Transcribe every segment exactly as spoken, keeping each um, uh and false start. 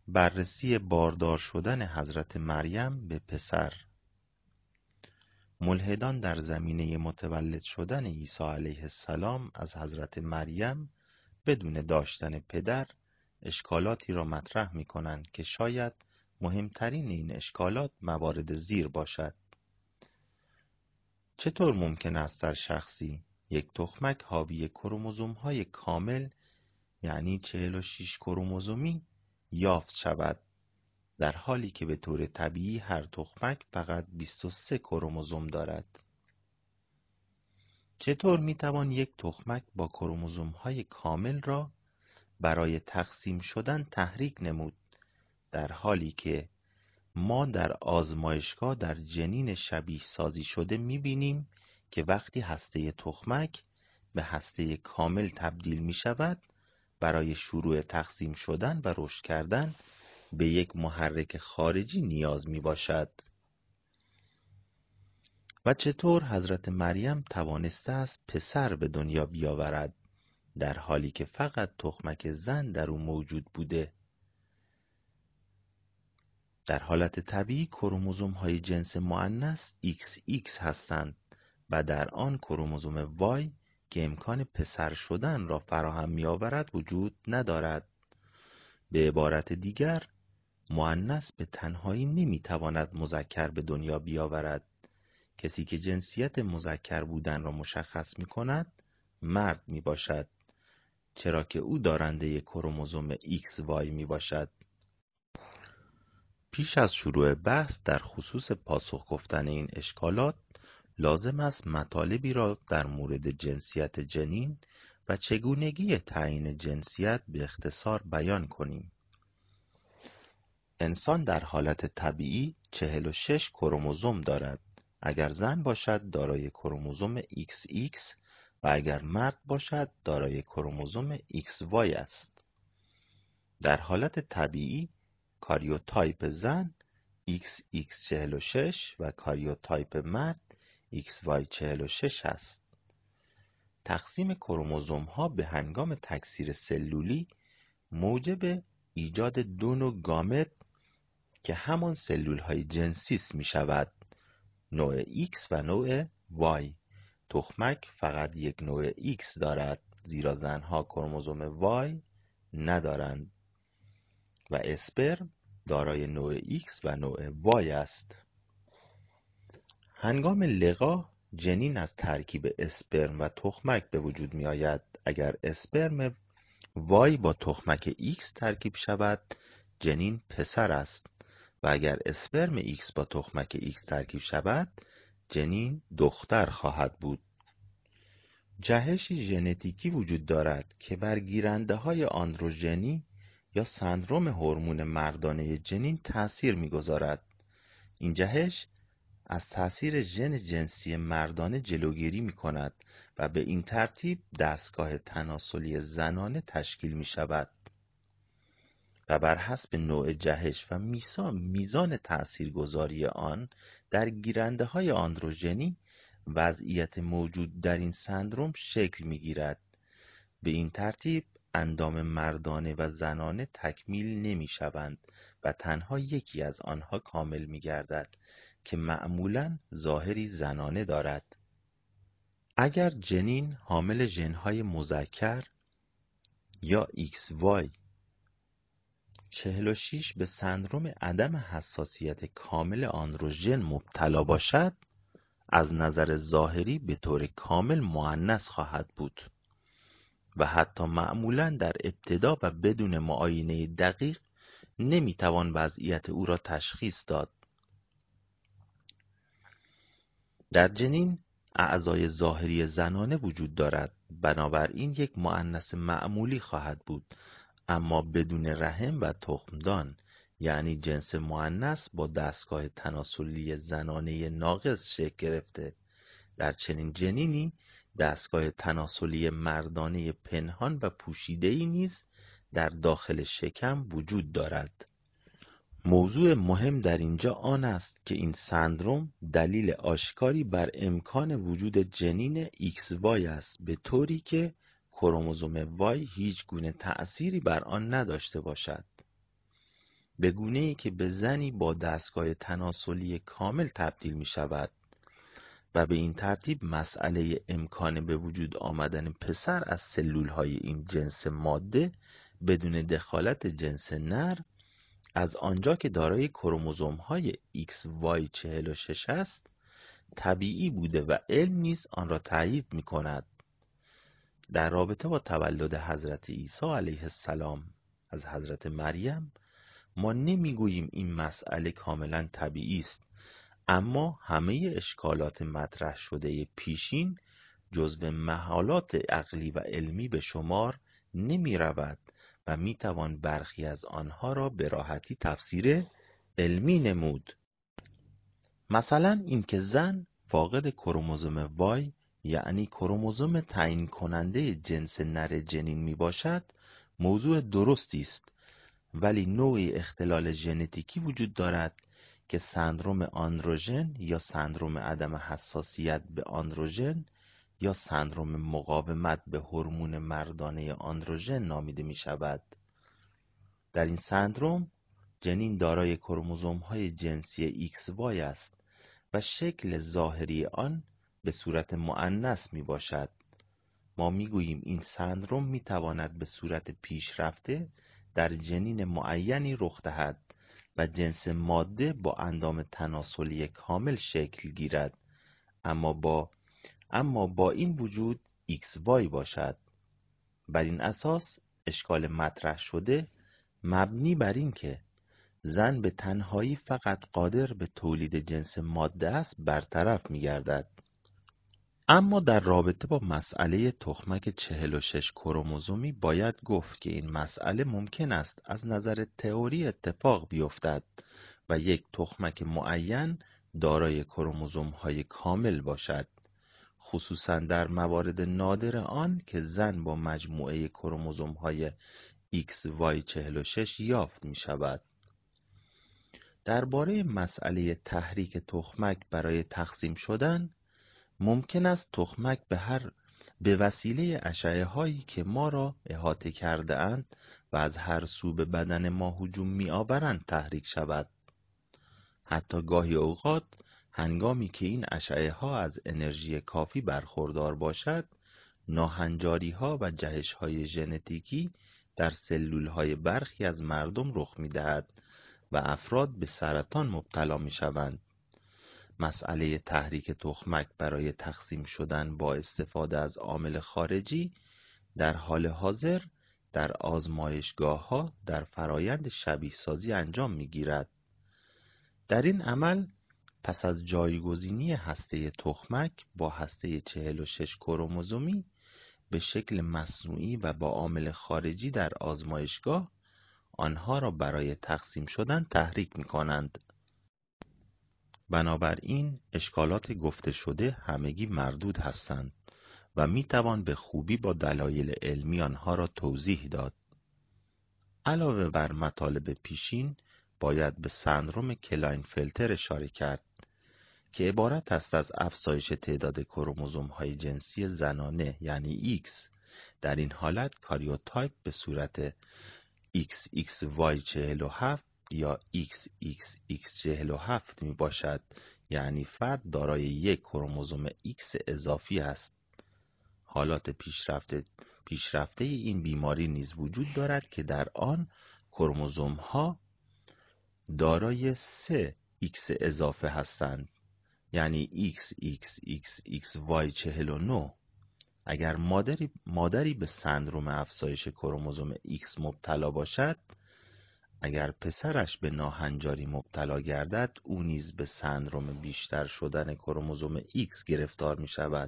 بررسی باردار شدن حضرت مریم به پسر. ملحدان در زمینه متولد شدن عیسی علیه السلام از حضرت مریم بدون داشتن پدر اشکالاتی را مطرح می کنند که شاید مهمترین این اشکالات موارد زیر باشد. چطور ممکن است در شخصی یک تخمک حاوی کروموزوم های کامل یعنی چهل و شش کروموزومی یافت شود در حالی که به طور طبیعی هر تخمک فقط بیست و سه کروموزوم دارد؟ چطور میتوان یک تخمک با کروموزوم های کامل را برای تقسیم شدن تحریک نمود در حالی که ما در آزمایشگاه در جنین شبیه سازی شده میبینیم که وقتی هسته تخمک به هسته کامل تبدیل می شود برای شروع تقسیم شدن و رشد کردن به یک محرک خارجی نیاز می باشد؟ و چطور حضرت مریم توانسته است پسر به دنیا بیاورد در حالی که فقط تخمک زن در او موجود بوده؟ در حالت طبیعی کروموزوم های جنس مؤنث ایکس ایکس هستند و در آن کروموزوم وای که امکان پسر شدن را فراهم می آورد وجود ندارد. به عبارت دیگر مؤنث به تنهایی نمی تواند مذکر به دنیا بیاورد. کسی که جنسیت مذکر بودن را مشخص می کند مرد می باشد، چرا که او دارنده کروموزوم ایکس وای می باشد. پیش از شروع بحث در خصوص پاسخ گفتن این اشکالات لازم است مطالبی را در مورد جنسیت جنین و چگونگی تعیین جنسیت به اختصار بیان کنیم. انسان در حالت طبیعی چهل و شش کروموزوم دارد. اگر زن باشد دارای کروموزوم ایکس ایکس و اگر مرد باشد دارای کروموزوم ایکس وای است. در حالت طبیعی کاریوتایپ زن ایکس ایکس چهل و شش و کاریوتایپ مرد ایکس وای چهل و شش است. تقسیم کروموزوم ها به هنگام تکثیر سلولی موجب ایجاد دو نوع گامت که همان سلول های جنسی می شود، نوع X و نوع Y. تخمک فقط یک نوع X دارد زیرا زنها کروموزوم Y ندارند و اسپرم دارای نوع X و نوع Y است. هنگام لقاح جنین از ترکیب اسپرم و تخمک به وجود می آید. اگر اسپرم وای با تخمک ایکس ترکیب شود جنین پسر است و اگر اسپرم ایکس با تخمک ایکس ترکیب شود جنین دختر خواهد بود. جهشی ژنتیکی وجود دارد که بر گیرنده های آندروژنی یا سندرم هورمون مردانه جنین تأثیر می‌گذارد. این جهش از تأثیر ژن جنسی مردانه جلوگیری می کند و به این ترتیب دستگاه تناسلی زنانه تشکیل می شود و بر حسب نوع جهش و میزان تأثیرگذاری آن در گیرنده های آندروژنی وضعیت موجود در این سندرم شکل می گیرد. به این ترتیب اندام مردانه و زنانه تکمیل نمی شوند و تنها یکی از آنها کامل می گردد که معمولاً ظاهری زنانه دارد. اگر جنین حامل ژن‌های مذکر یا ایکس وای چهل و شش به سندرم عدم حساسیت کامل آندروژن مبتلا باشد، از نظر ظاهری به طور کامل مؤنث خواهد بود و حتی معمولاً در ابتدا و بدون معاینه دقیق نمیتوان وضعیت او را تشخیص داد. در جنین اعضای ظاهری زنانه وجود دارد، بنابراین یک مؤنث معمولی خواهد بود اما بدون رحم و تخمدان، یعنی جنس مؤنث با دستگاه تناسلی زنانه ناقص شکل گرفته. در چنین جنینی دستگاه تناسلی مردانه پنهان و پوشیده‌ای نیز در داخل شکم وجود دارد. موضوع مهم در اینجا آن است که این سندرم دلیل آشکاری بر امکان وجود جنین ایکس وای است، به طوری که کروموزوم وای هیچ گونه تأثیری بر آن نداشته باشد. به گونه‌ای که به زنی با دستگاه تناسلی کامل تبدیل می شود و به این ترتیب مسئله امکان به وجود آمدن پسر از سلولهای این جنس ماده بدون دخالت جنس نر، از آنجا که دارای کروموزوم‌های ایکس وای چهل و شش است، طبیعی بوده و علم نیز آن را تأیید می‌کند. در رابطه با تولد حضرت عیسی علیه السلام از حضرت مریم، ما نمیگوییم این مسئله کاملا طبیعی است، اما همه اشکالات مطرح شده پیشین جزو محالات عقلی و علمی به شمار نمی رود و می توان برخی از آنها را به راحتی تفسیر علمی نمود. مثلا اینکه زن فاقد کروموزوم وای، یعنی کروموزوم تعیین کننده جنس نر جنین می باشد، موضوع درستی است، ولی نوعی اختلال ژنتیکی وجود دارد که سندروم آندروژن یا سندروم عدم حساسیت به آندروژن یا سندروم مقاومت به هورمون مردانه آندروژن نامیده می شود. در این سندروم جنین دارای کروموزوم‌های جنسی ایکس وای است و شکل ظاهری آن به صورت مؤنث می باشد. ما می گوییم این سندروم می تواند به صورت پیشرفته در جنین معینی رخ دهد و جنس ماده با اندام تناسلی کامل شکل گیرد، اما با اما با این وجود ایکس وای باشد. بر این اساس اشکال مطرح شده مبنی بر این که زن به تنهایی فقط قادر به تولید جنس ماده است برطرف می گردد. اما در رابطه با مسئله تخمک چهل و شش کروموزومی باید گفت که این مسئله ممکن است از نظر تئوری اتفاق بیفتد و یک تخمک معین دارای کروموزوم‌های کامل باشد، خصوصا در موارد نادر آن که زن با مجموعه کروموزوم‌های ایکس وای چهل و شش یافت می شود. درباره مسئله تحریک تخمک برای تقسیم شدن، ممکن است تخمک به هر به وسیله اشعه هایی که ما را احاطه کرده اند و از هر سو به بدن ما هجوم می آورند تحریک شود. حتی گاهی اوقات هنگامی که این اشعه ها از انرژی کافی برخوردار باشد، ناهنجاری ها و جهش های ژنتیکی در سلول های برخی از مردم رخ می دهد و افراد به سرطان مبتلا می شوند. مسئله تحریک تخمک برای تقسیم شدن با استفاده از عامل خارجی در حال حاضر در آزمایشگاه‌ها در فرایند شبیه سازی انجام می‌گیرد. در این عمل پس از جایگزینی هسته تخمک با هسته چهل و شش کروموزومی به شکل مصنوعی و با عامل خارجی در آزمایشگاه آنها را برای تقسیم شدن تحریک می‌کنند. بنابراین اشکالات گفته شده همگی مردود هستند و می توان به خوبی با دلایل علمی آنها را توضیح داد. علاوه بر مطالب پیشین باید به سندروم کلاینفلتر اشاره کرد که عبارت است از افزایش تعداد کروموزوم‌های جنسی زنانه یعنی X. در این حالت کاریوتایپ به صورت ایکس ایکس وای چهل و هفت یا ایکس ایکس ایکس چهل و هفت می باشد، یعنی فرد دارای یک کروموزوم X اضافی است. حالات پیشرفته پیشرفته این بیماری نیز وجود دارد که در آن کروموزوم ها دارای سه ایکس اضافه هستند، یعنی ایکس ایکس ایکس ایکس وای چهل و نه. اگر مادری, مادری به سندروم افزایش کروموزوم X مبتلا باشد، اگر پسرش به ناهنجاری مبتلا گردد، او نیز به سندروم بیشتر شدن کروموزوم X گرفتار می شود.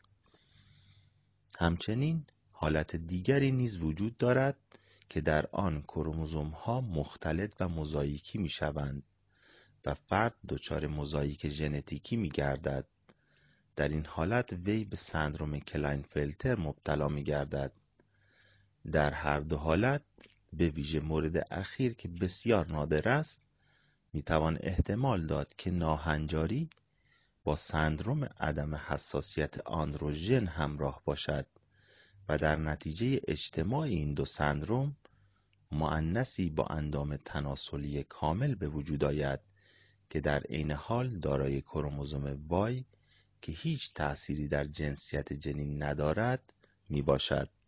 همچنین حالت دیگری نیز وجود دارد که در آن کروموزوم ها مختلط و موزاییکی می شوند و فرد دچار موزاییک ژنتیکی می گردد. در این حالت وی به سندروم کلاینفلتر مبتلا می گردد. در هر دو حالت، به ویژه مورد اخیر که بسیار نادر است، می توان احتمال داد که ناهنجاری با سندروم عدم حساسیت آندروژن همراه باشد و در نتیجه اجتماع این دو سندروم مؤنثی با اندام تناسلی کامل به وجود آید که در عین حال دارای کروموزوم وای که هیچ تأثیری در جنسیت جنین ندارد می باشد.